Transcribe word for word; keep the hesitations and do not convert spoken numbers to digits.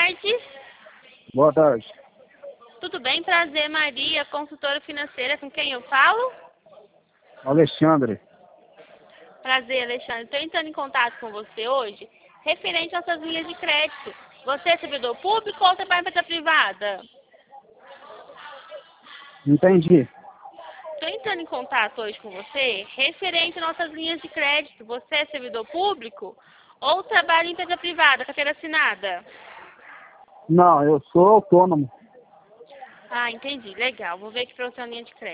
tarde. Boa tarde. Tudo bem? Prazer, Maria, consultora financeira. Com quem eu falo? Alexandre. Prazer, Alexandre. Estou entrando em contato com você hoje, referente às suas linhas de crédito. Você é servidor público ou trabalha em empresa privada? Entendi. Estou entrando em contato hoje com você, referente às nossas linhas de crédito. Você é servidor público ou trabalha em empresa privada, carteira assinada? Não, eu sou autônomo. Ah, entendi. Legal. Vou ver aqui para você a linha de crédito.